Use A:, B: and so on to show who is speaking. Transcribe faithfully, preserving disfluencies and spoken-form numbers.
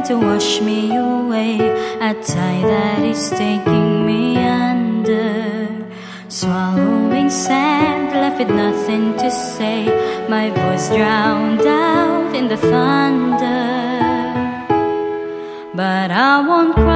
A: to wash me away, a tide that is taking me under. Swallowing sand, left with nothing to say, my voice drowned out in the thunder. But I won't cry.